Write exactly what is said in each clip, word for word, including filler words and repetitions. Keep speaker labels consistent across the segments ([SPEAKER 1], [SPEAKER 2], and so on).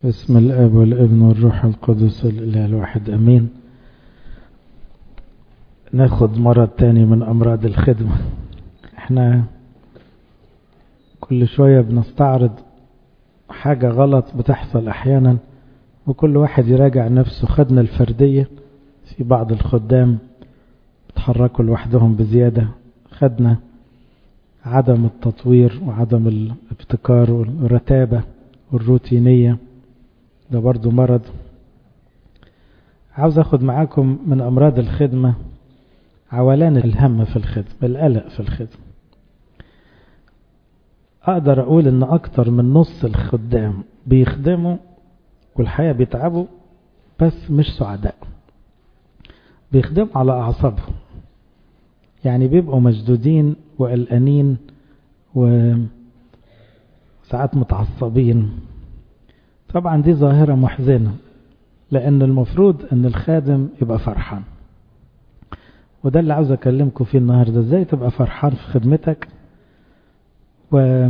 [SPEAKER 1] بسم الاب والابن والروح القدس الاله الواحد امين. ناخد مرة تاني من امراض الخدمة. احنا كل شوية بنستعرض حاجة غلط بتحصل احيانا، وكل واحد يراجع نفسه. خدنا الفردية، في بعض الخدام بتحركوا لوحدهم بزيادة. خدنا عدم التطوير وعدم الابتكار والرتابة والروتينية، ده برضو مرض. عاوز اخد معاكم من امراض الخدمة عولان الهم في الخدمة، القلق في الخدمة. اقدر اقول ان اكتر من نص الخدام بيخدموا والحقيقة بيتعبوا بس مش سعداء، بيخدموا على اعصابهم، يعني بيبقوا مشدودين وقلقانين وساعات متعصبين. طبعا دي ظاهرة محزنة، لأن المفروض أن الخادم يبقى فرحان، وده اللي عاوز أكلمكم فيه النهاردة. إزاي تبقى فرحان في خدمتك و...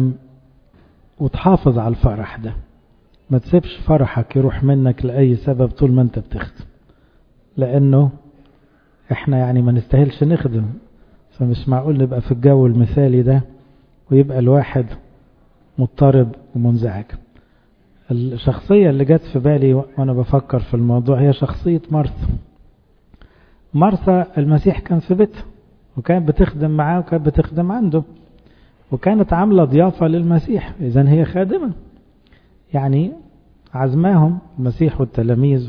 [SPEAKER 1] وتحافظ على الفرح ده. ما تسيبش فرحك يروح منك لأي سبب طول ما أنت بتخدم، لأنه إحنا يعني ما نستاهلش نخدم، فمش معقول نبقى في الجو المثالي ده ويبقى الواحد مضطرب ومنزعج. الشخصية اللي جت في بالي وأنا بفكر في الموضوع هي شخصية مرثا. مرثا المسيح كان في بيتها وكانت بتخدم معاه وكانت بتخدم عنده، وكانت عاملة ضيافة للمسيح، إذن هي خادمة، يعني عزماهم المسيح والتلاميذ.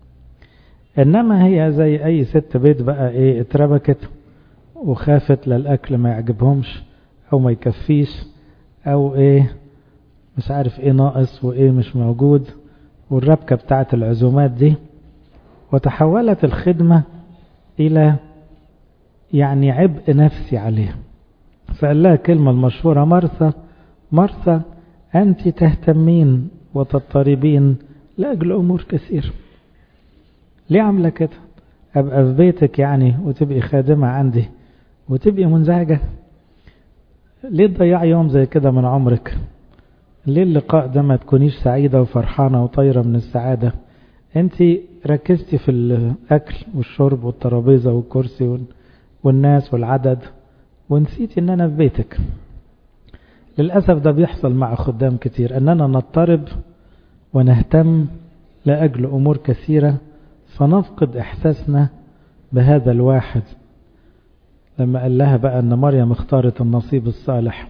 [SPEAKER 1] إنما هي زي أي ست بيت بقى إيه، اتربكت وخافت للأكل ما يعجبهمش أو ما يكفيش أو إيه مش عارف ايه ناقص وايه مش موجود، والربكة بتاعت العزومات دي. وتحولت الخدمة الى يعني عبء نفسي عليها. فقال لها كلمة المشهورة: مرثا مرثا انت تهتمين وتضطربين لاجل امور كثير. ليه عاملة كده؟ ابقى في بيتك يعني وتبقي خادمة عندي وتبقي منزعجة؟ ليه تضيع يوم زي كده من عمرك؟ ليه اللقاء ده ما تكونيش سعيدة وفرحانة وطايرة من السعادة؟ انت ركزتي في الأكل والشرب والترابيزة والكرسي والناس والعدد، ونسيتي ان انا في بيتك. للأسف ده بيحصل مع خدام كتير، اننا نضطرب ونهتم لأجل أمور كثيرة فنفقد إحساسنا بهذا الواحد. لما قال لها بقى ان مريم اختارت النصيب الصالح،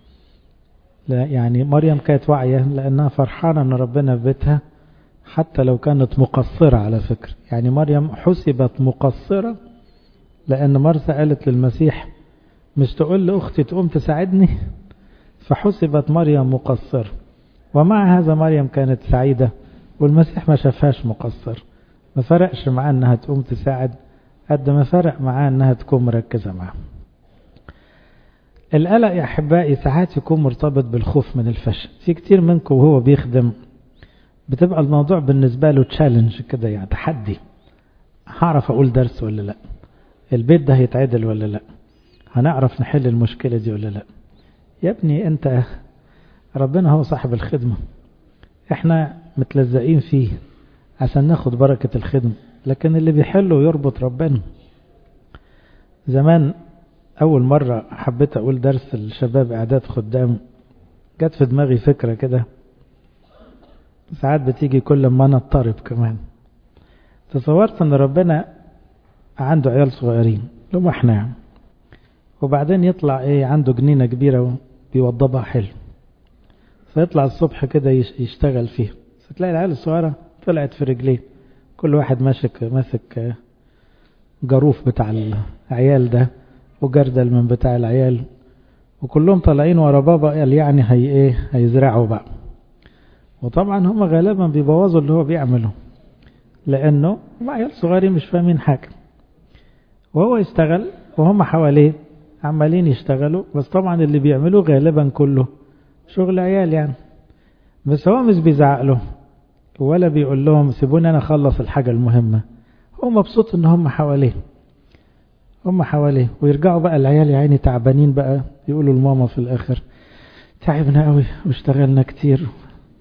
[SPEAKER 1] لا يعني مريم كانت واعية لأنها فرحانة أن ربنا في بيتها حتى لو كانت مقصرة. على فكرة يعني مريم حسبت مقصرة، لأن مرثا قالت للمسيح مش تقول لأختي تقوم تساعدني، فحسبت مريم مقصرة. ومع هذا مريم كانت سعيدة والمسيح ما شافهاش مقصر. ما فرقش معاه أنها تقوم تساعد قد ما فرق معاه أنها تكون مركزة معاه. القلق يا أحبائي ساعات يكون مرتبط بالخوف من الفشل. في كتير منكم وهو بيخدم بتبقى الموضوع بالنسبة له تشالنج كده، يعني تحدي. هعرف أقول درس ولا لا؟ البيت ده هيتعدل ولا لا؟ هنعرف نحل المشكلة دي ولا لا؟ يا ابني أنت ربنا هو صاحب الخدمة، احنا متلزقين فيه عشان ناخد بركة الخدمة، لكن اللي بيحله يربط ربنا. زمان أول مرة حبيت أقول درس الشباب إعداد خدام، جت في دماغي فكرة كده ساعات بتيجي كل ما أنا اضطرب كمان. تصورت أن ربنا عنده عيال صغيرين لما احنا يعني، وبعدين يطلع إيه عنده جنينة كبيرة وبيوضبها حلو، فيطلع الصبح كده يشتغل فيها، فتلاقي العيال الصغيرة طلعت في رجليه، كل واحد ماسك ماسك جروف بتاع العيال ده وجردل من بتاع العيال، وكلهم طالعين ورا بابا قال يعني هي ايه هيزرعوا بقى. وطبعا هم غالبا بيبوظوا اللي هو بيعمله، لانه عيال صغيرين مش فاهمين حاجه، وهو يشتغل وهم حواليه عمالين يشتغلوا، بس طبعا اللي بيعملوه غالبا كله شغل عيال يعني. بس هو مش بيزعق له ولا بيقول لهم سيبوني انا اخلص الحاجه المهمه، هو مبسوط ان هم حواليه هم حواليه ويرجعوا بقى العيال يا عيني تعبانين بقى، يقولوا لماما في الاخر تعبنا قوي واشتغلنا كتير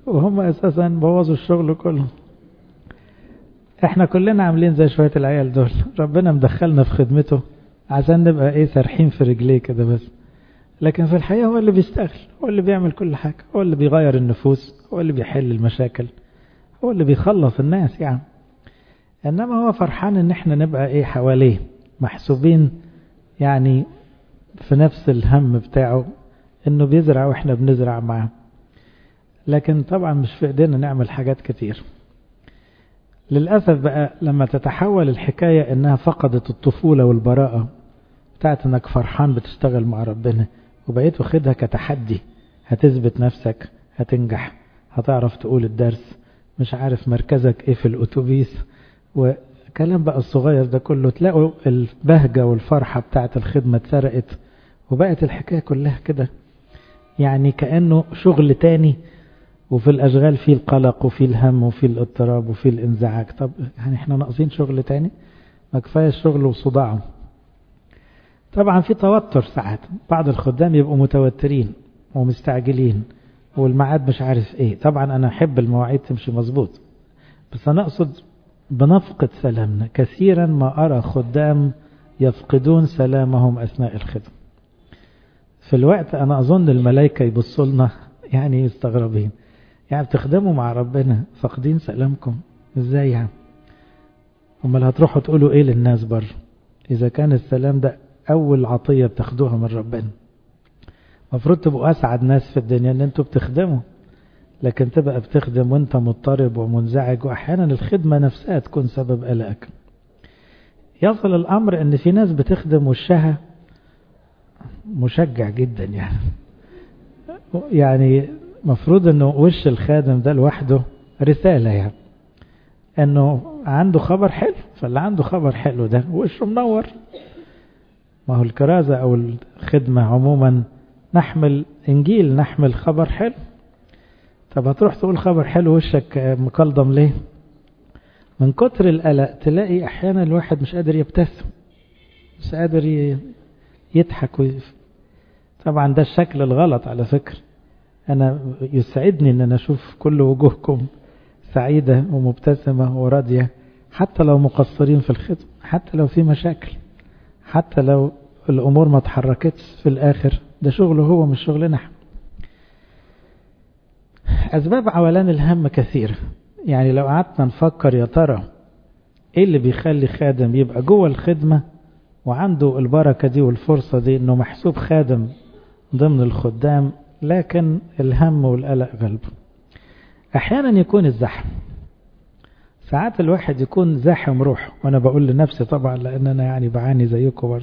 [SPEAKER 1] وهم أساسا بوظوا الشغل كله. احنا كلنا عاملين زي شوية العيال دول، ربنا مدخلنا في خدمته عشان نبقى ايه سارحين في رجليه كده بس، لكن في الحقيقة هو اللي بيشتغل، هو اللي بيعمل كل حاجة، هو اللي بيغير النفوس، هو اللي بيحل المشاكل، هو اللي بيخلص الناس يعني. انما هو فرحان ان احنا نبقى ايه حواليه محسوبين يعني في نفس الهم بتاعه، انه بيزرع واحنا بنزرع معاه. لكن طبعا مش في ايدينا نعمل حاجات كتير. للأسف بقى لما تتحول الحكاية انها فقدت الطفولة والبراءة بتاعت انك فرحان بتشتغل مع ربنا، وبقيت واخدها كتحدي، هتثبت نفسك، هتنجح، هتعرف تقول الدرس، مش عارف مركزك ايه في الاتوبيس، وكلام بقى الصغير ده كله، تلاقوا البهجة والفرحة بتاعت الخدمة اتسرقت، وبقت الحكاية كلها كده يعني كأنه شغل تاني، وفي الأشغال فيه القلق وفيه الهم وفيه الاضطراب وفيه الانزعاج. طب يعني احنا ناقصين شغل تاني؟ ما كفاية الشغل وصداعه. طبعا في توتر ساعات، بعض الخدام يبقوا متوترين ومستعجلين والميعاد مش عارف ايه. طبعا انا احب المواعيد تمشي مظبوط، بس انا اقصد بنفقد سلامنا. كثيرا ما ارى خدام يفقدون سلامهم اثناء الخدمة. في الوقت انا اظن الملائكة يبصوا لنا يعني يستغربين، يعني بتخدموا مع ربنا فاقدين سلامكم ازاي يعني؟ امال هتروحوا تقولوا ايه للناس بره اذا كان السلام ده اول عطية بتاخدوها من ربنا؟ مفروض تبقوا اسعد ناس في الدنيا ان انتوا بتخدموا، لكن تبقى بتخدم وانت مضطرب ومنزعج، واحيانا الخدمة نفسها تكون سبب قلقك. يصل الامر ان في ناس بتخدم وشها مشجع جدا يعني يعني مفروض انه وش الخادم ده لوحده رسالة، يعني انه عنده خبر حلو، فاللي عنده خبر حلو ده وشه منور. ما هو الكرازة او الخدمة عموما نحمل انجيل، نحمل خبر حلو. طب هتروح تقول خبر حلو وشك مكلضم ليه؟ من كتر القلق تلاقي احيانا الواحد مش قادر يبتسم، مش قادر يضحك ويف. طبعا ده الشكل الغلط على فكرة. أنا يسعدني أن أنا أشوف كل وجوهكم سعيدة ومبتسمة وراضية، حتى لو مقصرين في الخدمة، حتى لو في مشاكل، حتى لو الأمور ما تحركتش في الآخر، ده شغله هو مش شغلنا. أسباب عولان الهم كثيرة. يعني لو قعدنا نفكر يا ترى إيه اللي بيخلي خادم يبقى جوه الخدمة وعنده البركة دي والفرصة دي أنه محسوب خادم ضمن الخدام، لكن الهم والقلق غلبه. احيانا يكون الزحم. ساعات الواحد يكون زاحم روحه، وانا بقول لنفسي طبعا لان انا يعني بعاني زيكم برضه.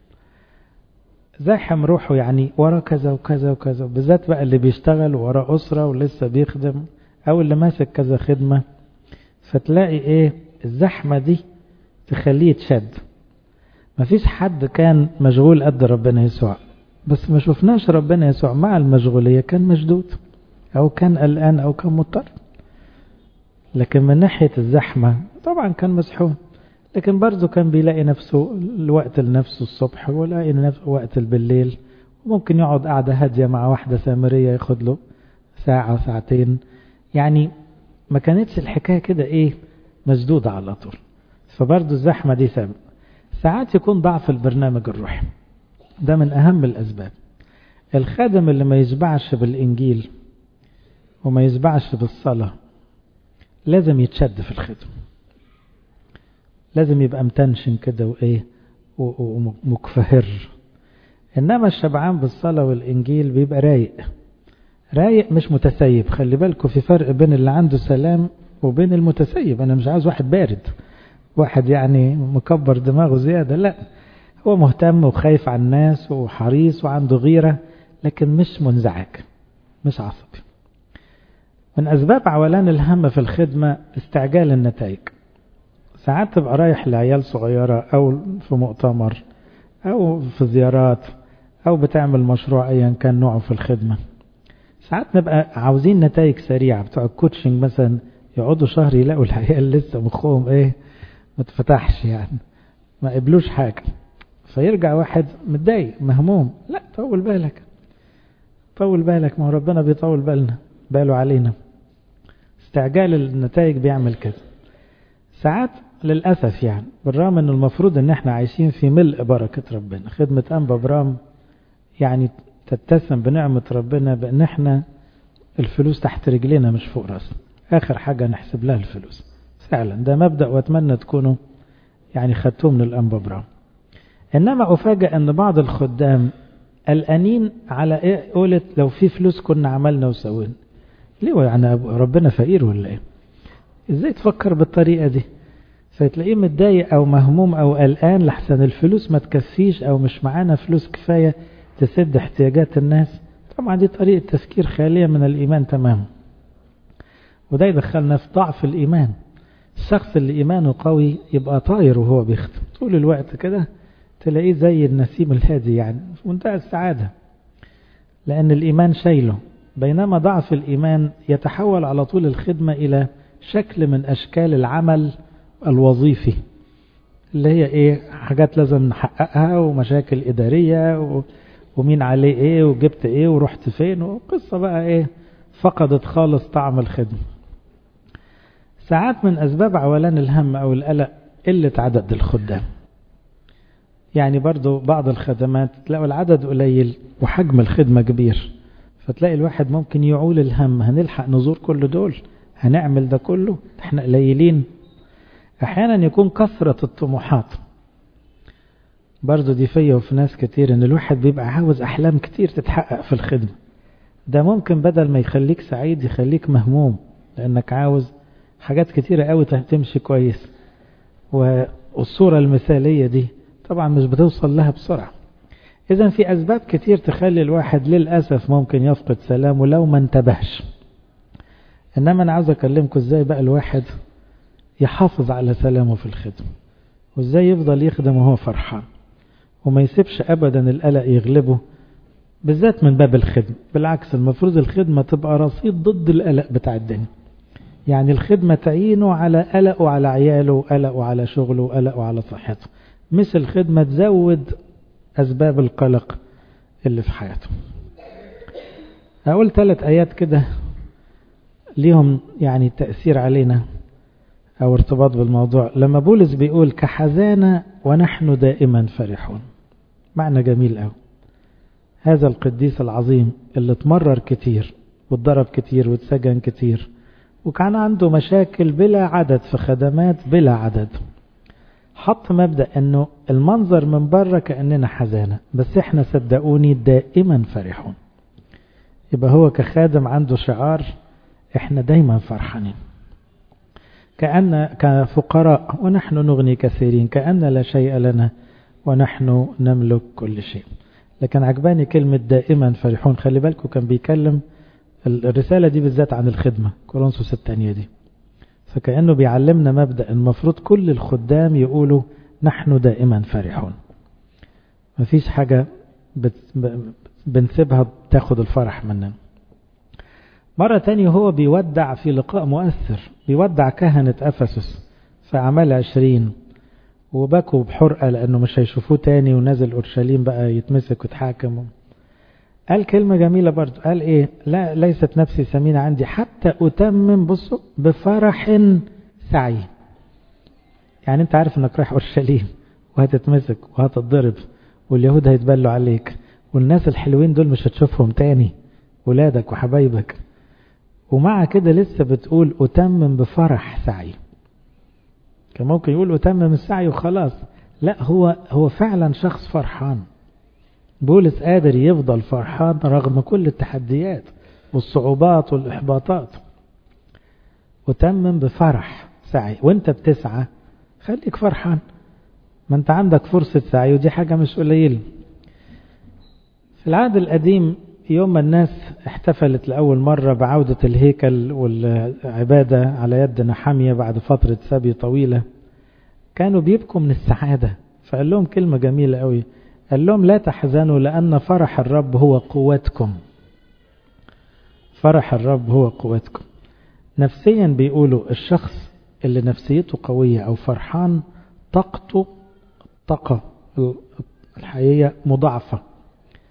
[SPEAKER 1] زاحم روحه يعني ورا كذا وكذا وكذا، بالذات بقى اللي بيشتغل ورا اسرة ولسه بيخدم، او اللي ماسك كذا خدمة. فتلاقي ايه الزحمة دي تخليه يتشد. مفيش حد كان مشغول قد ربنا يسوع، بس ما شفناش ربنا يسوع مع المشغولية كان مشدود او كان قلقان او كان مضطر. لكن من ناحية الزحمة طبعا كان مسحون، لكن برضه كان بيلاقي نفسه الوقت لنفسه الصبح، ولاقي نفسه وقت بالليل، وممكن يقعد قاعدة هادية مع واحدة سامرية ياخد له ساعة ساعتين. يعني ما كانتش الحكاية كده ايه مسدودة على طول. فبرضه الزحمة دي سبب. ساعات يكون ضعف البرنامج الروحي، ده من أهم الأسباب. الخادم اللي ما يشبعش بالإنجيل وما يشبعش بالصلاة لازم يتشد في الخدمة، لازم يبقى متنشن كده وإيه ومكفهر. إنما الشبعان بالصلاة والإنجيل بيبقى رايق رايق مش متسيب. خلي بالكم في فرق بين اللي عنده سلام وبين المتسيب. أنا مش عاوز واحد بارد، واحد يعني مكبر دماغه زيادة، لا، هو مهتم وخايف عن الناس وحريص وعنده غيرة، لكن مش منزعج، مش عصبي. من أسباب عولان الهم في الخدمة استعجال النتائج. ساعات تبقى رايح لعيال صغيرة أو في مؤتمر أو في زيارات أو بتعمل مشروع أيا كان نوعه في الخدمة. ساعات نبقى عاوزين نتائج سريعة، بتوع الكوتشنج مثلا يقعدوا شهر يلاقوا العيال لسه مخهم إيه متفتحش، يعني ما قبلوش حاجة، فيرجع واحد متضايق مهموم. لا، طول بالك طول بالك، ما هو ربنا بيطول بالنا باله علينا. استعجال النتائج بيعمل كده. ساعات للأسف يعني بالرغم أنه المفروض أن احنا عايشين في ملء بركة ربنا، خدمة أنبا برام يعني تتسم بنعمة ربنا بأن احنا الفلوس تحت رجلنا مش فوق راسنا، آخر حاجة نحسب لها الفلوس فعلا. ده مبدأ وأتمنى تكونوا يعني خدتوه من الأنبا برام. إنما أفاجأ أن بعض الخدام قلقانين على إيه، قولت لو في فلوس كنا عملنا وسوينا. ليه يعني ربنا فقير ولا إيه؟ إزاي تفكر بالطريقة دي؟ فتلاقيه متضايق أو مهموم أو قلقان لحسن الفلوس ما تكفيش أو مش معانا فلوس كفاية تسد احتياجات الناس. طبعا دي طريقة تفكير خالية من الإيمان تماما، وده يدخلنا في ضعف الإيمان. الشخص اللي إيمانه قوي يبقى طاير وهو بيخدم طول الوقت كده، تلاقيه زي النسيم الهادي يعني في منتهى السعادة، لأن الإيمان شايله. بينما ضعف الإيمان يتحول على طول الخدمة إلى شكل من أشكال العمل الوظيفي، اللي هي إيه، حاجات لازم نحققها ومشاكل إدارية و... ومين عليه إيه وجبت إيه ورحت فين، وقصة بقى إيه فقدت خالص طعم الخدمة. ساعات من أسباب عولان الهم أو القلق قلة عدد الخدام. يعني برضو بعض الخدمات تلاقوا العدد قليل وحجم الخدمة كبير، فتلاقي الواحد ممكن يعول الهم، هنلحق نزور كل دول، هنعمل ده كله، احنا قليلين. احيانا يكون كثرة الطموحات برضو دي فيا وفي ناس كتير، ان الواحد بيبقى عاوز احلام كتير تتحقق في الخدمة. ده ممكن بدل ما يخليك سعيد يخليك مهموم، لانك عاوز حاجات كتيرة قوي تمشي كويس، والصورة المثالية دي طبعا مش بتوصل لها بسرعة. إذن في أسباب كتير تخلي الواحد للأسف ممكن يفقد سلامه لو ما انتبهش. إنما أنا عاوز أكلمكم إزاي بقى الواحد يحافظ على سلامه في الخدمة، وإزاي يفضل يخدم وهو فرحان وما يسيبش أبدا القلق يغلبه، بالذات من باب الخدمة. بالعكس المفروض الخدمة تبقى رصيد ضد القلق بتاع الدنيا. يعني الخدمة تعينه على قلقه على عياله وقلقه على شغله وقلقه على صحته، مثل الخدمة تزود أسباب القلق اللي في حياته. أقول ثلاث آيات كده ليهم يعني تأثير علينا أو ارتباط بالموضوع. لما بولس بيقول كحزانة ونحن دائما فرحون، معنى جميل أوي. هذا القديس العظيم اللي اتمرر كتير واتضرب كتير واتسجن كتير وكان عنده مشاكل بلا عدد في خدمات بلا عدد، حط مبدأ انه المنظر من بره كأننا حزانة، بس احنا صدقوني دائما فرحون. يبقى هو كخادم عنده شعار احنا دايما فرحانين، كأن كفقراء ونحن نغني كثيرين، كأن لا شيء لنا ونحن نملك كل شيء. لكن عجباني كلمة دائما فرحون. خلي بالكم كان بيكلم الرسالة دي بالذات عن الخدمة، كورنثوس الثانية دي، فكأنه بيعلمنا مبدأ المفروض كل الخدام يقولوا نحن دائما فرحون. مفيش حاجة بنسيبها تاخد الفرح مننا. مرة تانية هو بيودع في لقاء مؤثر، بيودع كهنة أفسس في أعمال عشرين، وبكوا بحرقة لأنه مش هيشوفوه تاني، ونازل أورشليم بقى يتمسك ويتحاكم. قال كلمة جميلة برضو، قال ايه، لا ليست نفسي سمينة عندي حتى أتمم بصوا بفرح سعي. يعني انت عارف انك رايح أورشليم وهتتمسك وهتتضرب واليهود هيتبلوا عليك، والناس الحلوين دول مش هتشوفهم تاني، ولادك وحبايبك، ومع كده لسه بتقول أتمم بفرح سعي. كان ممكن يقول أتمم السعي وخلاص، لا هو هو فعلا شخص فرحان. بولس قادر يفضل فرحان رغم كل التحديات والصعوبات والإحباطات. وتمم بفرح سعي، وانت بتسعى خليك فرحان، ما انت عندك فرصة سعي ودي حاجة مش قليلة. في العهد القديم يوم ما الناس احتفلت لأول مرة بعودة الهيكل والعبادة على يد نحمية بعد فترة سبي طويلة، كانوا بيبكوا من السعادة. فقال لهم كلمة جميلة قوي، قال لهم لا تحزنوا لأن فرح الرب هو قوتكم. فرح الرب هو قوتكم. نفسيا بيقولوا الشخص اللي نفسيته قوية أو فرحان طاقته طاقة الحقيقية مضاعفة.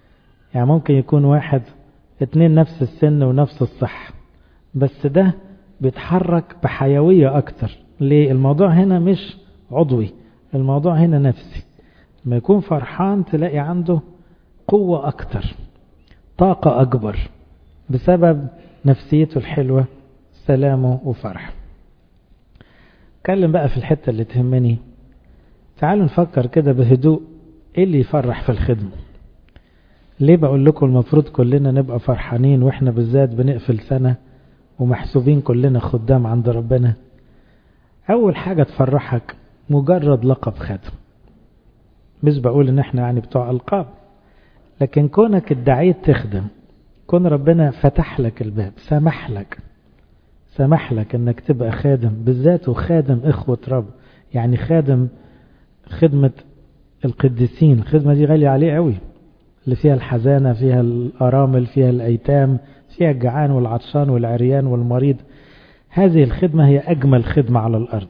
[SPEAKER 1] يعني ممكن يكون واحد اتنين نفس السن ونفس الصحة، بس ده بيتحرك بحيوية أكتر. ليه؟ الموضوع هنا مش عضوي، الموضوع هنا نفسي. لما يكون فرحان تلاقي عنده قوة أكتر، طاقة أكبر، بسبب نفسيته الحلوة، سلامه وفرح. اتكلم بقى في الحتة اللي تهمني. تعالوا نفكر كده بهدوء، ايه اللي يفرح في الخدمة؟ ليه بقول لكم المفروض كلنا نبقى فرحانين، واحنا بالذات بنقفل سنة ومحسوبين كلنا خدام عند ربنا؟ اول حاجة تفرحك مجرد لقب خادم. مش بقول ان احنا يعني بتوع القاب، لكن كونك ادعيت تخدم، كون ربنا فتح لك الباب، سمح لك سمح لك انك تبقى خادم، بالذات وخادم اخوة رب، يعني خادم خدمة القديسين. الخدمة دي غالية عليه قوي، اللي فيها الحزانة، فيها الأرامل، فيها الأيتام، فيها الجعان والعطشان والعريان والمريض. هذه الخدمة هي أجمل خدمة على الأرض.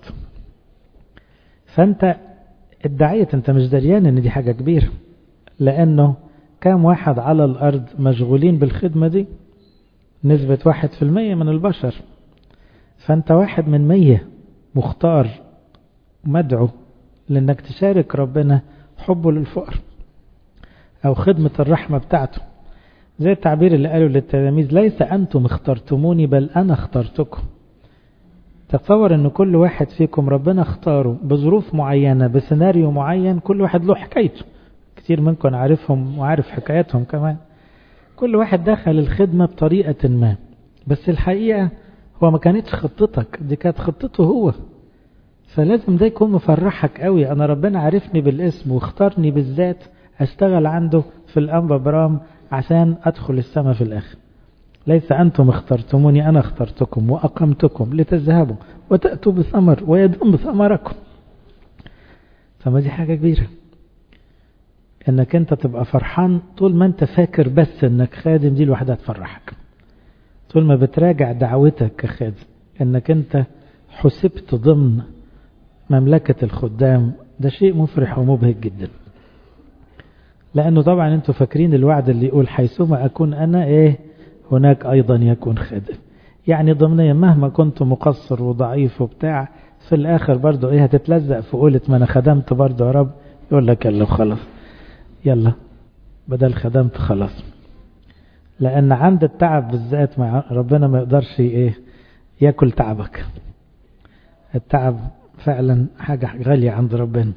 [SPEAKER 1] فأنت ادعيت، أنت مش دريان أن دي حاجة كبيرة، لأنه كام واحد على الأرض مشغولين بالخدمة دي؟ نسبة واحد في المية من البشر. فأنت واحد من مية مختار مدعو لأنك تشارك ربنا حبه للفقر أو خدمة الرحمة بتاعته. زي التعبير اللي قالوا للتلاميذ: ليس أنتم اخترتموني بل أنا اخترتكم. تصور أن كل واحد فيكم ربنا اختاره بظروف معينة، بسيناريو معين، كل واحد له حكايته. كتير منكم عارفهم وعارف حكاياتهم كمان. كل واحد دخل الخدمة بطريقة ما، بس الحقيقة هو ما كانتش خطتك، دي كانت خطته هو. فلازم ده يكون مفرحك قوي. أنا ربنا عارفني بالاسم واختارني بالذات أشتغل عنده في الأنبا برام عشان أدخل السماء في الآخر. ليس أنتم اخترتموني، أنا اخترتكم وأقمتكم لتذهبوا وتأتوا بثمر ويدوم بثمركم. فما دي حاجة كبيرة، انك انت تبقى فرحان طول ما انت فاكر بس انك خادم، دي لوحدها تفرحك. طول ما بتراجع دعوتك كخادم انك انت حسبت ضمن مملكة الخدام، ده شيء مفرح ومبهج جدا. لانه طبعا انتوا فاكرين الوعد اللي يقول: حيثما اكون انا ايه هناك ايضا يكون خادم. يعني ضمنيا مهما كنت مقصر وضعيف وبتاع، في الاخر برضو ايه هتتلزق في قولة ما انا خدمت برضو يا رب، يقول لك يلا خلاص، يلا بدل خدمت خلاص. لأن عند التعب بالذات مع ربنا ما يقدرش إيه يأكل تعبك. التعب فعلا حاجة غالية عند ربنا.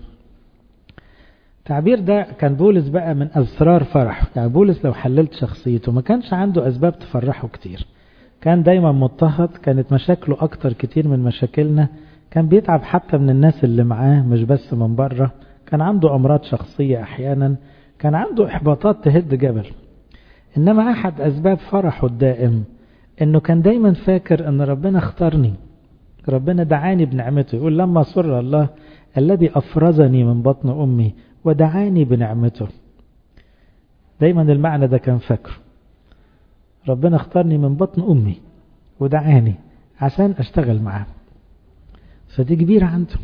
[SPEAKER 1] التعبير ده كان بولس بقى من أسرار فرح. يعني بولس لو حللت شخصيته ما كانش عنده أسباب تفرحه كتير، كان دايما مضطهد، كانت مشاكله أكتر كتير من مشاكلنا، كان بيتعب حتى من الناس اللي معاه مش بس من بره، كان عنده أمراض شخصية أحيانا، كان عنده إحباطات تهد جبل. إنما أحد أسباب فرحه الدائم إنه كان دايما فاكر أن ربنا اختارني، ربنا دعاني بنعمته. يقول: لما سر الله الذي أفرزني من بطن أمي ودعاني بنعمته. دايما المعنى ده كان فاكره، ربنا اختارني من بطن أمي ودعاني عشان أشتغل معاه. فدي كبيرة عنده.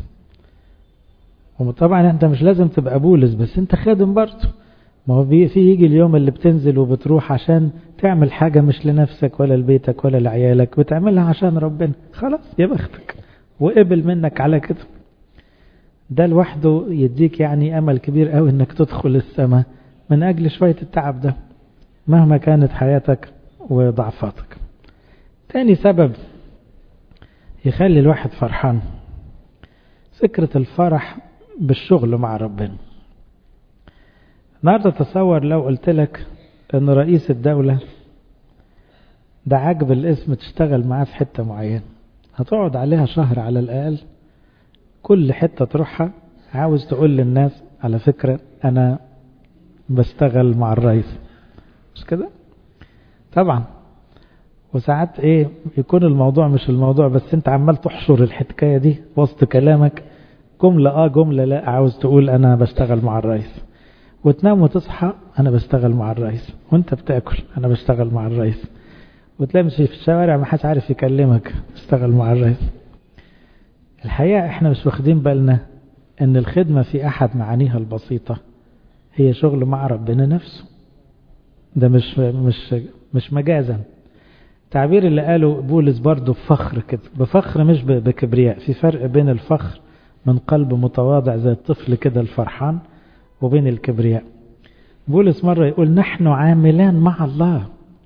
[SPEAKER 1] وطبعا أنت مش لازم تبقى بولس، بس أنت خادم برضه. ما هو في يجي اليوم اللي بتنزل وبتروح عشان تعمل حاجة مش لنفسك ولا لبيتك ولا لعيالك، وتعملها عشان ربنا. خلاص يا بختك وقبل منك على كده. ده لوحده يديك يعني أمل كبير قوي انك تدخل السماء من أجل شوية التعب ده مهما كانت حياتك وضعفاتك. تاني سبب يخلي الواحد فرحان فكرة الفرح بالشغل مع ربنا. النهارده تصور لو قلت لك ان رئيس الدولة دعاك بالاسم تشتغل معاه في حتة معينة، هتقعد عليها شهر على الأقل، كل حتة تروحها عاوز تقول للناس على فكرة أنا بشتغل مع الرئيس، مش كده؟ طبعا. وساعات ايه يكون الموضوع مش الموضوع، بس انت عمال تحشر الحكاية دي وسط كلامك، جملة اه جملة لا، عاوز تقول أنا بشتغل مع الرئيس. وتنام وتصحى أنا بشتغل مع الرئيس، وانت بتأكل أنا بشتغل مع الرئيس، وتمشي في الشوارع ما حدش عارف يكلمك بشتغل مع الرئيس. الحقيقة احنا مش واخدين بالنا ان الخدمة في احد معانيها البسيطة هي شغل مع ربنا نفسه. ده مش مش مش مجازا. تعبير اللي قاله بولس برضه بفخر كده، بفخر مش بكبرياء. في فرق بين الفخر من قلب متواضع زي الطفل كده الفرحان وبين الكبرياء. بولس مرة يقول نحن عاملان مع الله،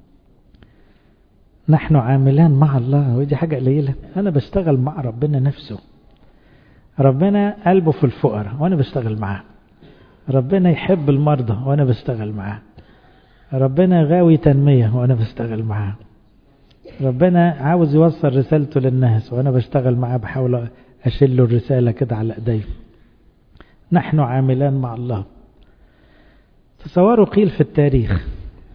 [SPEAKER 1] نحن عاملان مع الله، ودي حاجة قليلة. أنا بشتغل مع ربنا نفسه. ربنا قلبه في الفقراء وأنا بشتغل معاه. ربنا يحب المرضى وأنا بشتغل معاه. ربنا غاوي تنمية وأنا بشتغل معاه. ربنا عاوز يوصل رسالته للناس وأنا بشتغل معاه، بحاول أشيل له الرسالة كده على إيدي. نحن عاملان مع الله. تصوروا قيل في التاريخ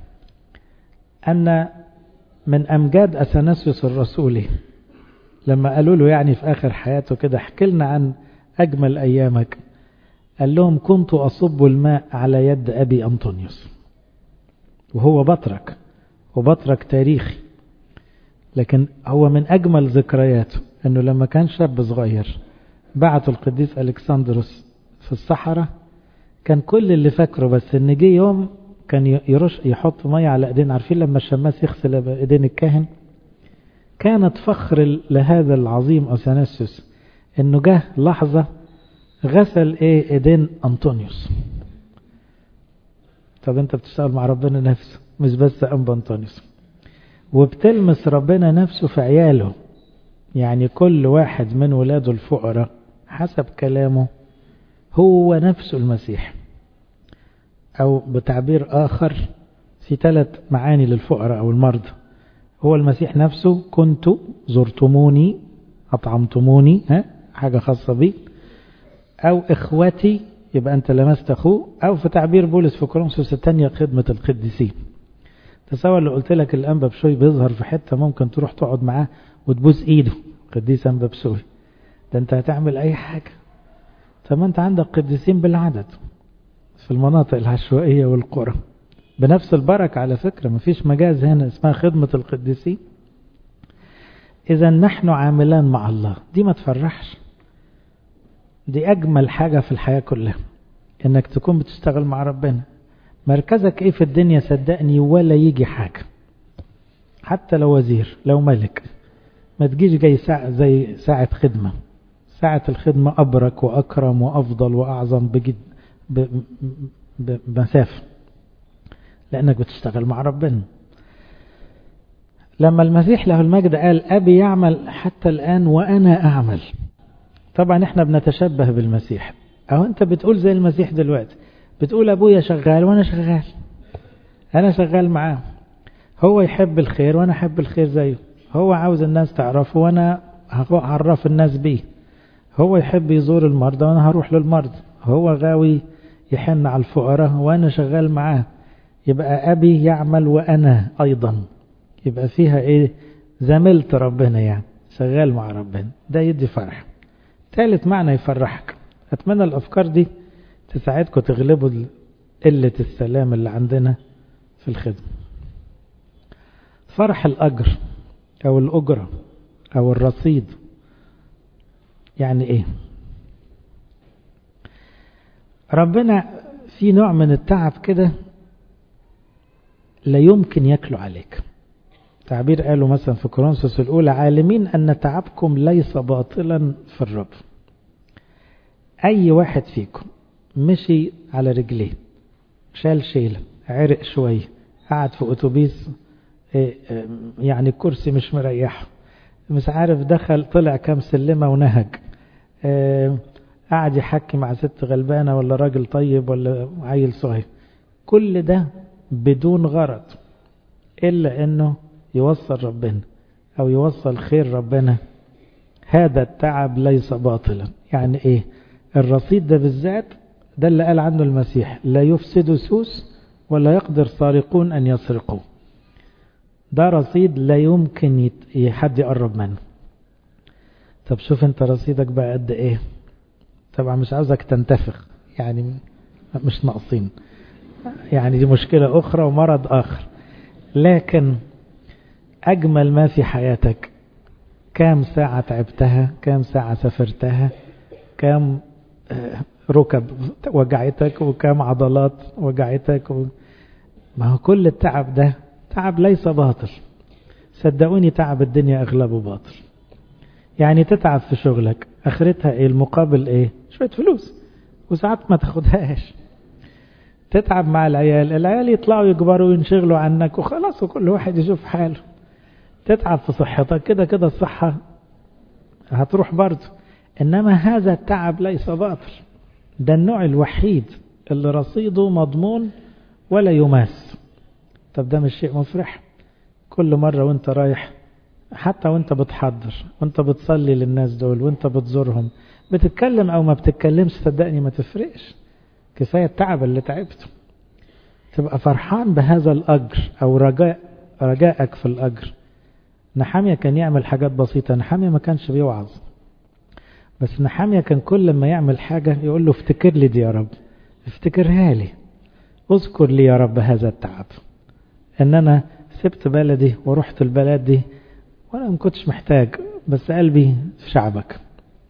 [SPEAKER 1] أن من أمجاد أثناسيوس الرسولي لما قالوا له يعني في آخر حياته كده احكي لنا عن أجمل أيامك، قال لهم كنت أصب الماء على يد أبي أنطونيوس، وهو بطرك وبطرك تاريخي، لكن هو من أجمل ذكرياته أنه لما كان شاب صغير بعته القديس ألكسندروس في الصحراء، كان كل اللي فاكره بس ان جه يوم كان يرش يحط ميه على ايدين، عارفين لما الشماس يغسل ايدين الكاهن، كانت فخر لهذا العظيم أثناسيوس انه جه لحظة غسل ايه ايدين أنطونيوس. طب انت بتشتغل مع ربنا نفسه مش بس أنبا أنطونيوس، وبتلمس ربنا نفسه في عياله. يعني كل واحد من ولاده الفقراء حسب كلامه هو نفسه المسيح، أو بتعبير آخر في ثلاث معاني للفقراء أو المرضى. هو المسيح نفسه، كنت زرتموني أطعمتموني، ها حاجة خاصة بي، أو إخوتي يبقى أنت لمست أخوه، أو في تعبير بولس في كورنثوس الثانية خدمة القديسين. تصور اللي قلت لك الأنبا بشوي بيظهر في حتة ممكن تروح تقعد معاه وتبوس إيده، قديس أنبا بشوي، ده أنت هتعمل أي حاجة. طب أنت عندك قديسين بالعدد في المناطق العشوائية والقرى بنفس البركة على فكرة، مفيش مجاز هنا، اسمها خدمة القديسين. إذا نحن عاملان مع الله، دي ما تفرحش، دي أجمل حاجة في الحياة كلها، إنك تكون بتشتغل مع ربنا. مركزك إيه في الدنيا صدقني ولا يجي حاجة، حتى لو وزير لو ملك ما تجيش جاي ساعة زي ساعة خدمة. ساعة الخدمة أبرك وأكرم وأفضل وأعظم بجد بمسافة، لأنك بتشتغل مع ربنا. لما المسيح له المجد قال أبي يعمل حتى الآن وأنا أعمل، طبعا احنا بنتشبه بالمسيح، أو أنت بتقول زي المسيح دلوقتي، بتقول أبويا شغال وأنا شغال، أنا شغال معاه. هو يحب الخير وأنا أحب الخير زيه، هو عاوز الناس تعرفه وأنا هعرف الناس بيه، هو يحب يزور المرضى وأنا هروح للمرضى، هو غاوي يحن على الفقراء وأنا شغال معاه. يبقى أبي يعمل وأنا أيضا، يبقى فيها إيه، زميلت ربنا، يعني شغال مع ربنا، ده يدي فرح. ثالث معنى يفرحك. أتمنى الأفكار دي تساعدكم تغلبوا قلة السلام اللي عندنا في الخدمة. فرح الأجر أو الأجرة أو الرصيد يعني إيه؟ ربنا في نوع من التعب كده لا يمكن يكلوا عليك. تعبير قالوا مثلا في كورنثوس الأولى عالمين أن تعبكم ليس باطلا في الرب. أي واحد فيكم مشي على رجليه، شال شيلة، عرق شوية، قعد في أتوبيس يعني الكرسي مش مريحه، مش عارف دخل طلع كام سلمة ونهج، قعد يحكي مع ست غلبانة ولا راجل طيب ولا عيل صغير، كل ده بدون غرض إلا أنه يوصل ربنا أو يوصل خير ربنا. هذا التعب ليس باطلا. يعني إيه الرصيد ده بالذات؟ ده اللي قال عنه المسيح لا يفسد سوس ولا يقدر سارقون أن يسرقوا. ده رصيد لا يمكن حد يقرب منه. طب شوف انت رصيدك بقى قد ايه. طبعا مش عاوزك تنتفخ، يعني مش ناقصين، يعني دي مشكلة أخرى ومرض آخر، لكن أجمل ما في حياتك كام ساعة تعبتها، كام ساعة سافرتها، كام ركب وجعتك وكام عضلات وجعتك و... ما هو كل التعب ده تعب ليس باطل. صدقوني تعب الدنيا أغلبه باطل. يعني تتعب في شغلك آخرتها إيه؟ المقابل إيه؟ شوية فلوس، وساعات ما تاخدهاش. تتعب مع العيال، العيال يطلعوا يكبروا وينشغلوا عنك وخلاص، وكل واحد يشوف حاله. تتعب في صحتك، كده كده الصحة هتروح برضه. إنما هذا التعب ليس باطل، ده النوع الوحيد اللي رصيده مضمون ولا يماس. طب ده مش شيء مفرح؟ كل مرة وانت رايح، حتى وانت بتحضر، وانت بتصلي للناس دول، وانت بتزورهم، بتتكلم او ما بتتكلمش، صدقني ما تفرقش، كفاية التعب اللي تعبته. تبقى فرحان بهذا الأجر أو رجاء رجائك في الأجر. نحامية كان يعمل حاجات بسيطة، نحامية ما كانش بيوعظ، بس نحامية كان كل ما يعمل حاجة يقول له افتكر لي دي يا رب، افتكرها لي، اذكر لي يا رب هذا التعب، ان انا سبت بلدي ورحت البلد دي وانا ما كنتش محتاج، بس قلبي في شعبك.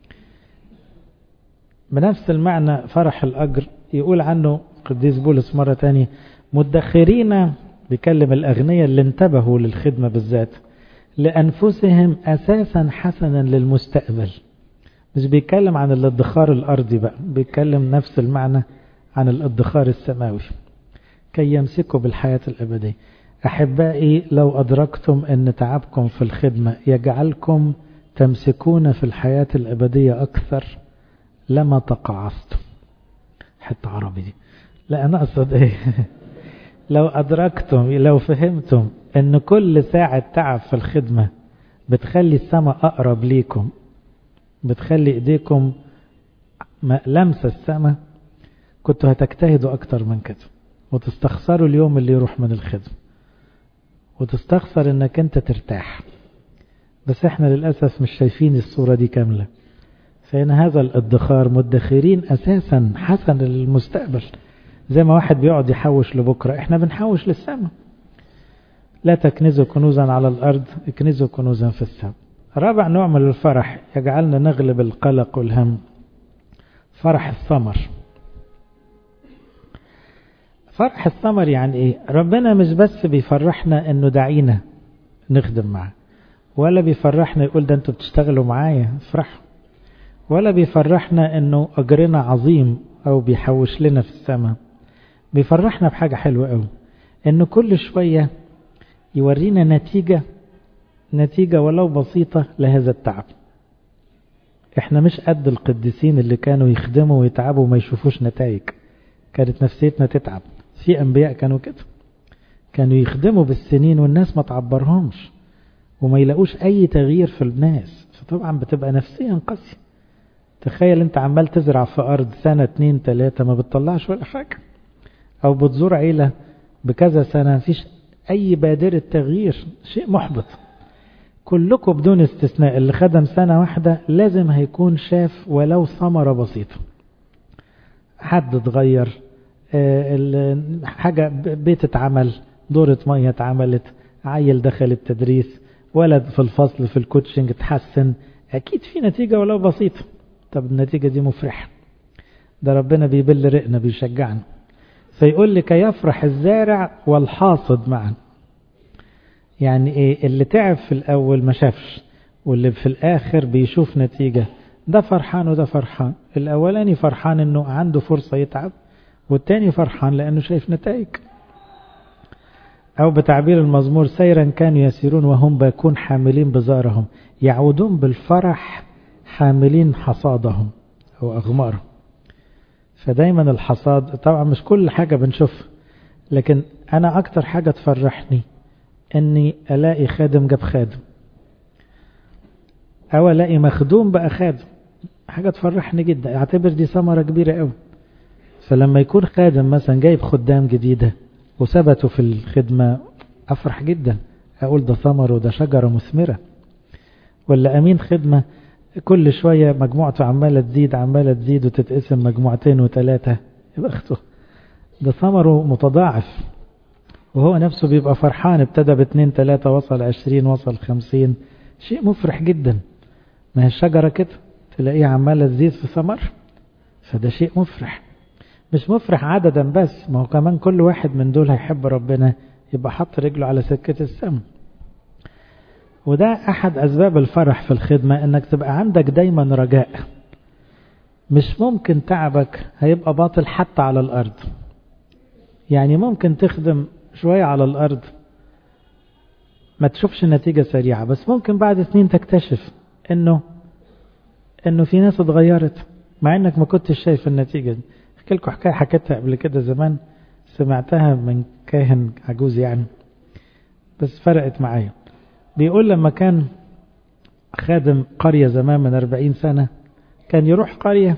[SPEAKER 1] بنفس المعنى فرح الأجر يقول عنه قديس بولس مرة تانية مدخرين، بيكلم الأغنياء اللي انتبهوا للخدمة بالذات، لأنفسهم أساسا حسنا للمستقبل. مش بيتكلم عن الادخار الأرضي بقى، بيتكلم نفس المعنى عن الادخار السماوي، كي يمسكوا بالحياة الأبدية. أحبائي لو أدركتم أن تعبكم في الخدمة يجعلكم تمسكون في الحياة الأبدية أكثر لما تقاعستم. حتى عربي دي، لا أنا أقصد إيه لو أدركتم، لو فهمتم أن كل ساعة تعب في الخدمة بتخلي السماء أقرب ليكم، بتخلي إيديكم لمسة السماء، كنتوا هتجتهدوا أكتر من كده، وتستخسروا اليوم اللي يروح من الخدمة، وتستخسر أنك أنت ترتاح. بس احنا للأسف مش شايفين الصورة دي كاملة. فإن هذا الادخار مدخرين أساسا حسن للمستقبل، زي ما واحد بيقعد يحوش لبكرة، احنا بنحوش للسماء. لا تكنزوا كنوزا على الأرض، اكنزوا كنوزا في السماء. رابع نوع من الفرح يجعلنا نغلب القلق والهم، فرح الثمر. فرح الثمر يعني ايه؟ ربنا مش بس بيفرحنا انه دعينا نخدم معه، ولا بيفرحنا يقول ده انتوا بتشتغلوا معايا افرحوا، ولا بيفرحنا انه اجرنا عظيم او بيحوش لنا في السماء. بيفرحنا بحاجة حلوة قوي، انه كل شوية يورينا نتيجة نتيجة ولو بسيطة لهذا التعب. احنا مش قد القديسين اللي كانوا يخدموا ويتعبوا وما يشوفوش نتائج، كانت نفسيتنا تتعب. في انبياء كانوا كده، كانوا يخدموا بالسنين والناس ما تعبرهمش وما يلاقوش اي تغيير في الناس، فطبعا بتبقى نفسيا قاسية. تخيل انت عمال تزرع في ارض سنة اتنين تلاتة ما بتطلعش ولا حاجة، او بتزور عيلة بكذا سنة مفيش اي بادرة تغيير، شيء محبط. كلكم بدون استثناء اللي خدم سنة واحدة لازم هيكون شاف ولو ثمرة بسيطة، حد اتغير، حاجة بيت اتعمل، دورة مية اتعملت، عيل دخل التدريس، ولد في الفصل في الكوتشنج اتحسن، اكيد في نتيجة ولو بسيطة. طب النتيجة دي مفرحة، ده ربنا بيبل رقنا بيشجعنا. فيقول لك يفرح الزارع والحاصد معا. يعني ايه؟ اللي تعب في الاول ما شافش، واللي في الاخر بيشوف نتيجة، ده فرحان وده فرحان. الاولاني فرحان انه عنده فرصة يتعب، والتاني فرحان لانه شايف نتائج. او بتعبير المزمور سيرا كانوا يسيرون وهم باكون حاملين بزارهم، يعودون بالفرح حاملين حصادهم او اغمارهم. فدايما الحصاد، طبعا مش كل حاجة بنشوفها، لكن انا اكتر حاجة تفرحني اني الاقي خادم جاب خادم، او الاقي مخدوم بقى خادم، حاجة تفرحني جدا، اعتبر دي ثمرة كبيرة قوي. فلما يكون خادم مثلا جايب خدام جديدة وثبتوا في الخدمة افرح جدا، اقول ده ثمر وده شجرة مثمرة. ولا امين خدمة كل شوية مجموعته عمالة تزيد عمالة تزيد وتتقسم مجموعتين وثلاثة، يبقى اخته ده ثمره متضاعف، وهو نفسه بيبقى فرحان، ابتدى باثنين ثلاثة وصل عشرين وصل خمسين، شيء مفرح جدا. ما هي الشجرة كده تلاقيها عمالة تزيد في ثمر، فده شيء مفرح. مش مفرح عددا بس، ما هو كمان كل واحد من دول هيحب ربنا يبقى حط رجله على سكة السم. وده أحد أسباب الفرح في الخدمة، أنك تبقى عندك دايما رجاء. مش ممكن تعبك هيبقى باطل حتى على الأرض. يعني ممكن تخدم شوية على الأرض ما تشوفش نتيجة سريعة، بس ممكن بعد سنين تكتشف أنه أنه في ناس اتغيرت مع أنك ما كنتش شايف النتيجة دي. أحكي لكم حكاية حكيتها قبل كده زمان، سمعتها من كاهن عجوز يعني، بس فرقت معايا. بيقول لما كان خادم قرية زمان من أربعين سنة، كان يروح قرية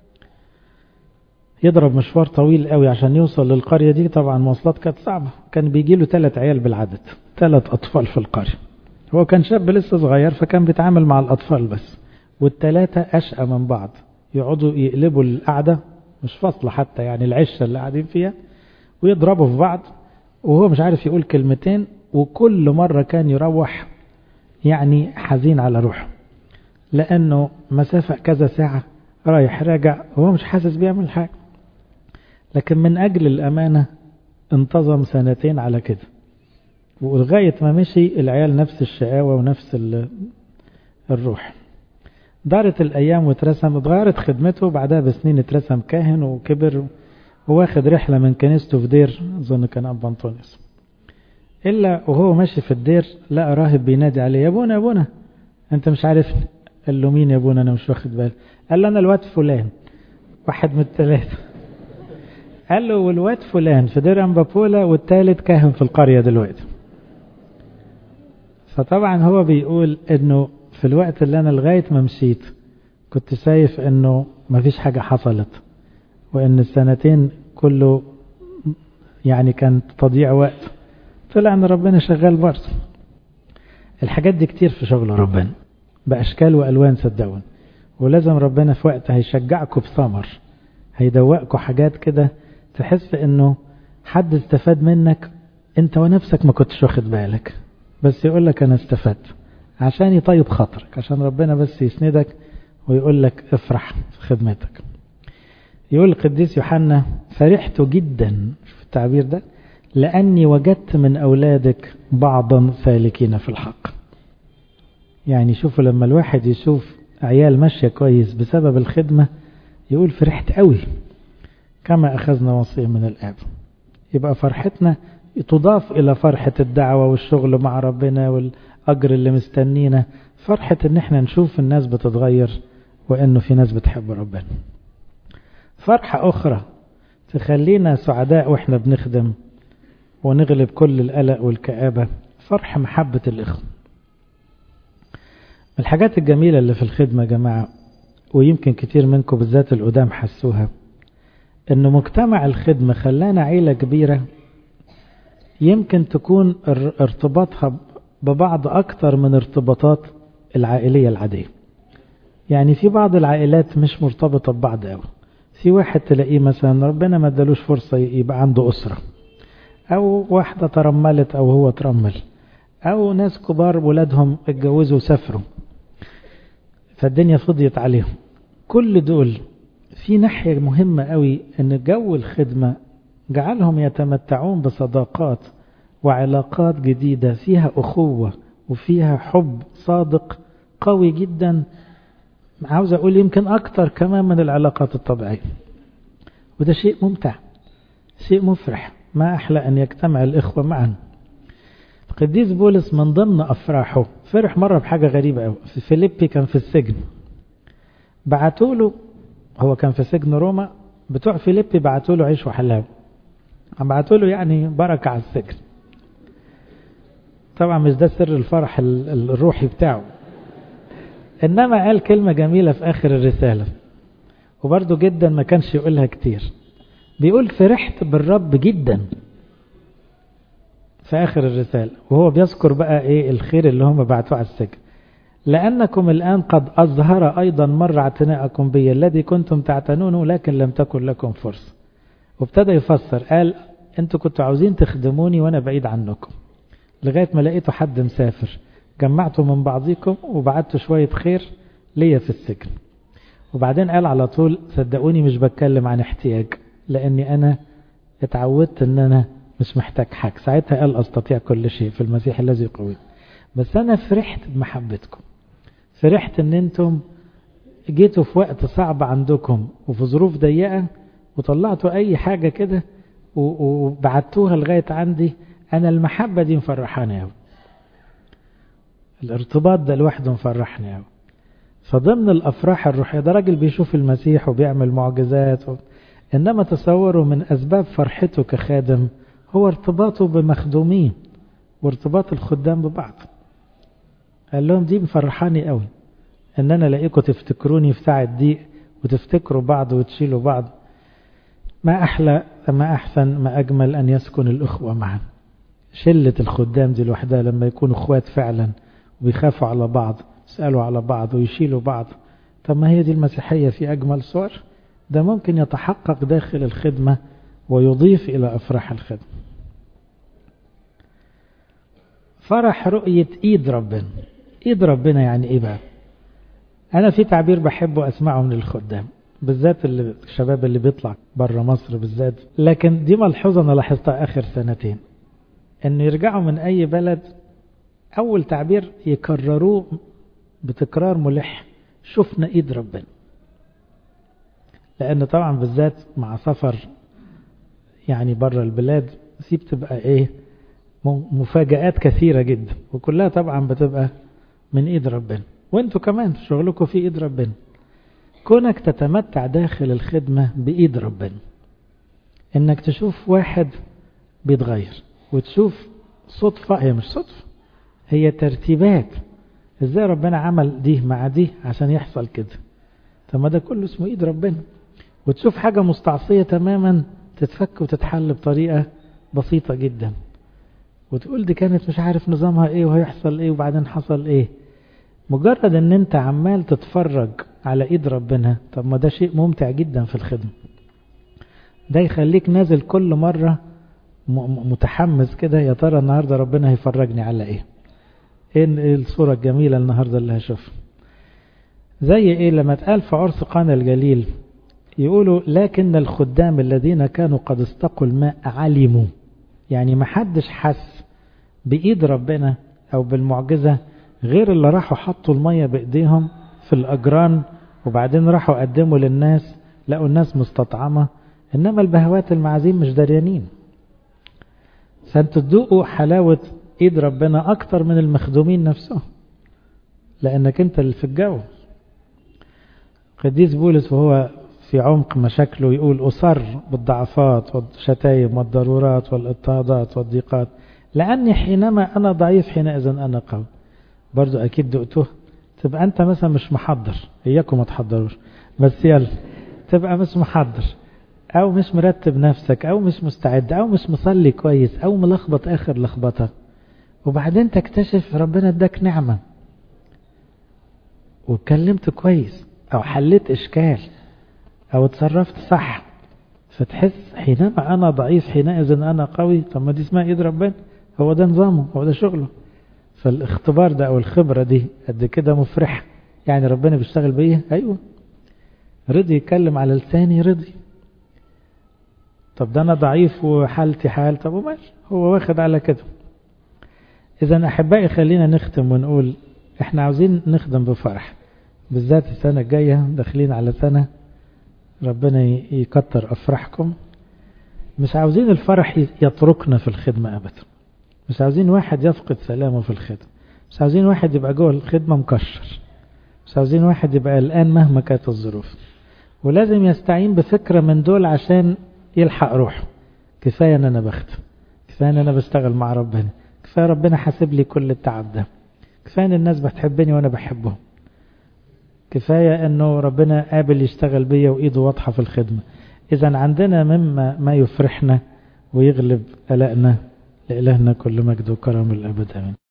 [SPEAKER 1] يضرب مشوار طويل قوي عشان يوصل للقرية دي. طبعا المواصلات كانت صعبة. كان بيجي له ثلاث عيال بالعدد، ثلاث أطفال في القرية. هو كان شاب لسه صغير، فكان بيتعامل مع الأطفال بس، والثلاثة أشقى من بعض، يقعدوا يقلبوا القعدة مش فاصلة حتى، يعني العشة اللي قاعدين فيها، ويضربوا في بعض وهو مش عارف يقول كلمتين. وكل مرة كان يروح يعني حزين على روحه، لأنه مسافة كذا ساعة رايح راجع، هو مش حاسس بيعمل حاجة. لكن من أجل الأمانة انتظم سنتين على كده، ولغاية ما مشي العيال نفس الشقاوة ونفس الروح. دارت الأيام واترسم، اتغيرت خدمته. بعدها بسنين اترسم كاهن وكبر، وواخد رحلة من كنيسته في دير، أظن كان أبا أنطونيوس. إلا وهو ماشي في الدير لقى راهب بينادي عليه: يا ابونا يا ابونا، أنت مش عارفني؟ قال له: مين يا ابونا؟ أنا مش واخد بالي. قال له: أنا الواد فلان، واحد من الثلاثة. قال له: والواد فلان في دير أمبابولا، والثالث كاهن في القرية دلوقتي. فطبعا هو بيقول إنه في الوقت اللي أنا لغاية ما مشيت كنت شايف إنه ما فيش حاجة حصلت، وإن السنتين كله يعني كان تضييع وقت. طلع إن ربنا شغال برضه. الحاجات دي كتير في شغل ربنا بأشكال وألوان صدقون، ولازم ربنا في وقت هيشجعكم بثمر، هيدوقكم حاجات كده تحس إنه حد استفاد منك أنت ونفسك ما كنتش واخد بالك، بس يقول لك أنا استفدت، عشان يطيب خاطرك، عشان ربنا بس يسندك ويقول لك افرح في خدمتك. يقول القديس يوحنا: فرحت جدا في التعبير ده لأني وجدت من أولادك بعضا سالكين في الحق. يعني شوفوا لما الواحد يشوف عيال ماشية كويس بسبب الخدمة يقول فرحت قوي، كما أخذنا وصية من الآب. يبقى فرحتنا تضاف إلى فرحة الدعوة والشغل مع ربنا والأجر اللي مستنينا، فرحة إن احنا نشوف الناس بتتغير وإنه في ناس بتحب ربنا. فرحة أخرى تخلينا سعداء وإحنا بنخدم ونغلب كل القلق والكآبة، فرح محبة الإخوة. الحاجات الجميلة اللي في الخدمة يا جماعة، ويمكن كتير منكم بالذات القدام حسوها، إنه مجتمع الخدمة خلانا عيلة كبيرة يمكن تكون ارتباطها ببعض أكتر من ارتباطات العائلية العادية. يعني في بعض العائلات مش مرتبطة ببعض قوي. في واحد تلاقيه مثلا ربنا ما ادالوش فرصة يبقى عنده أسرة، أو واحدة ترملت أو هو ترمل، أو ناس كبار ولادهم اتجوزوا وسافروا فالدنيا فضيت عليهم. كل دول في ناحية مهمة قوي، إن جو الخدمة جعلهم يتمتعون بصداقات وعلاقات جديدة فيها أخوة وفيها حب صادق قوي جدا، عاوز أقول يمكن أكتر كمان من العلاقات الطبيعية. وده شيء ممتع، شيء مفرح. ما أحلى أن يجتمع الإخوة معا. القديس بولس من ضمن أفراحه فرح مرة بحاجة غريبة أوي. في فيليبي كان في السجن، بعتوا له، هو كان في سجن روما، بتوع فيليبي بعتوا له عيش وحلاوة، بعتوا له يعني بركة على السجن. طبعا مش ده سر الفرح الروحي بتاعه، إنما قال كلمة جميلة في آخر الرسالة، وبرضه جدا ما كانش يقولها كتير. بيقول فرحت بالرب جدا في آخر الرسالة، وهو بيذكر بقى إيه الخير اللي هم بعتوه على السجن. لأنكم الآن قد أظهر أيضا مرة اعتناءكم بي الذي كنتم تعتنونه لكن لم تكن لكم فرصة. وابتدى يفسر، قال أنتوا كنتوا عاوزين تخدموني وأنا بعيد عنكم، لغاية ما لقيتوا حد مسافر جمعتوا من بعضكم وبعتوا شوية خير ليا في السجن. وبعدين قال على طول صدقوني مش بتكلم عن احتياج، لأني أنا اتعودت أن أنا مش محتاج حاجة. ساعتها قال أستطيع كل شيء في المسيح الذي يقوي. بس أنا فرحت بمحبتكم، فرحت ان انتم جيتوا في وقت صعب عندكم وفي ظروف ضيقة وطلعتوا اي حاجة كده وبعتوها لغاية عندي. انا المحبة دي مفرحاني اوي، الارتباط ده لوحده مفرحني اوي. فضمن الافراح الروحية ده راجل بيشوف المسيح وبيعمل معجزات و... انما تصوروا من اسباب فرحته كخادم هو ارتباطه بمخدومين وارتباط الخدام ببعض. قال لهم دي مفرحاني قوي ان انا الاقيكم تفتكروني في ساعة ضيق وتفتكروا بعض وتشيلوا بعض. ما احلى ما احسن ما اجمل ان يسكن الاخوة معا. شلة الخدام دي لوحدها لما يكونوا اخوات فعلا وبيخافوا على بعض، يسألوا على بعض ويشيلوا بعض. طب ما هي دي المسيحية في اجمل صور. ده ممكن يتحقق داخل الخدمة ويضيف الى افراح الخدمة. فرح رؤية ايد ربنا. ايد ربنا يعني ايه بقى؟ انا في تعبير بحبه اسمعه من الخدام بالذات اللي الشباب اللي بيطلع بره مصر بالذات، لكن دي ملحوظة انا لاحظتها اخر سنتين، ان يرجعوا من اي بلد اول تعبير يكرروه بتكرار ملح: شفنا ايد ربنا. لان طبعا بالذات مع سفر يعني بره البلاد دي بتبقى ايه مفاجآت كثيرة جدا، وكلها طبعا بتبقى من ايد ربنا. وانتوا كمان شغلكم في ايد ربنا. كونك تتمتع داخل الخدمة بايد ربنا، انك تشوف واحد بيتغير وتشوف صدفة، هي مش صدفة، هي ترتيبات ازاي ربنا عمل دي مع دي عشان يحصل كده. طب ما ده كله اسمه ايد ربنا. وتشوف حاجة مستعصية تماما تتفك وتتحل بطريقة بسيطة جدا، وتقول دي كانت مش عارف نظامها ايه وهيحصل ايه وبعدين حصل ايه. مجرد ان انت عمال تتفرج على ايد ربنا، طب ما ده شيء ممتع جدا في الخدمة. ده يخليك نازل كل مرة متحمس كده، يا ترى النهاردة ربنا هيفرجني على ايه، ايه الصورة الجميلة النهاردة اللي هشوفها. زي ايه لما اتقال في عرس قانا الجليل يقولوا: لكن الخدام الذين كانوا قد استقوا الماء علموا. يعني ما حدش حس بإيد ربنا أو بالمعجزة غير اللي راحوا حطوا المية بإيديهم في الأجران وبعدين راحوا قدموا للناس، لقوا الناس مستطعمة. إنما البهوات المعازيم مش دريانين. فأنتوا تدوقوا حلاوة إيد ربنا أكتر من المخدومين نفسهم، لأنك أنت اللي في الجو. قديس بولس وهو في عمق مشاكله يقول: أصر بالضعفات والشتايم والضرورات والاضطهادات والضيقات، لأني حينما أنا ضعيف حينئذ أنا قوي. برضو أكيد دقته. تبقى أنت مثلا مش محضر، إياكم ما تحضروش، بس يلا تبقى مش محضر أو مش مرتب نفسك أو مش مستعد أو مش مصلي كويس أو ملخبط آخر لخبطة، وبعدين تكتشف ربنا اداك نعمة واتكلمت كويس أو حليت إشكال أو اتصرفت صح، فتحس حينما أنا ضعيف حينئذ أنا قوي. طب ما دي اسمها إيد ربنا، هو ده نظامه، هو ده شغله. فالاختبار ده أو الخبرة دي قد كده مفرحة. يعني ربنا بيشتغل بيه، أيوة. رضي يتكلم على لساني، رضي. طب ده أنا ضعيف وحالتي حال، طب وماشي، هو واخد على كده. إذا أحبائي خلينا نختم ونقول إحنا عاوزين نخدم بفرح، بالذات السنة الجاية داخلين على سنة ربنا يكتر أفراحكم. مش عاوزين الفرح يتركنا في الخدمة أبدا. مش عاوزين واحد يفقد سلامه في الخدمة. مش عاوزين واحد يبقى جوه الخدمة مكشر. مش عاوزين واحد يبقى الآن مهما كانت الظروف. ولازم يستعين بفكرة من دول عشان يلحق روحه. كفاية أن أنا بخدم، كفاية أن أنا بشتغل مع ربنا، كفاية ربنا حاسب لي كل التعب ده، كفاية أن الناس بتحبني وأنا بحبهم، كفاية أنه ربنا قابل يشتغل بيا وإيده واضحة في الخدمة. إذا عندنا مما ما يفرحنا ويغلب قلقنا. لإلهنا كل مجد وكرم الأبد، آمين.